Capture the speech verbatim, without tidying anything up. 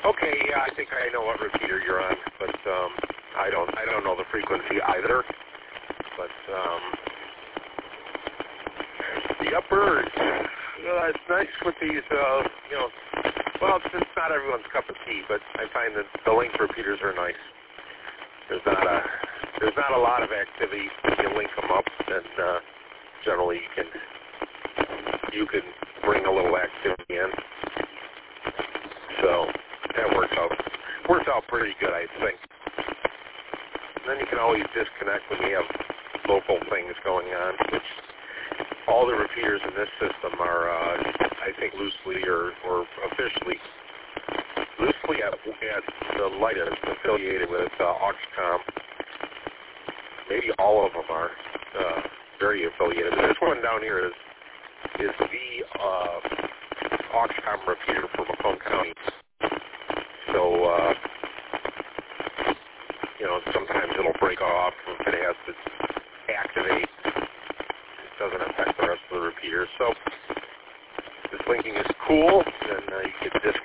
Okay, yeah, I think I know what repeater you're on, but um, I don't I don't know the frequency either. But um, the upper, uh, it's nice with these, uh, you know, well, it's, it's not everyone's cup of tea, but I find that the link repeaters are nice. There's not a there's not a lot of activity when you link them up, and uh, generally you can you can bring a little activity in. So that works out works out pretty good, I think. And then you can always disconnect when you have local things going on, which all the repeaters in this system are, uh, I think, loosely or, or officially, loosely at, at the light is affiliated with uh, Auxcom. Maybe all of them are uh, very affiliated. But this one down here is is the uh, Auxcom repeater for Macomb County. So, uh, you know, sometimes it'll break off if it has to activate. It doesn't affect the rest of the repeaters. So this linking is cool, and uh, you can disconnect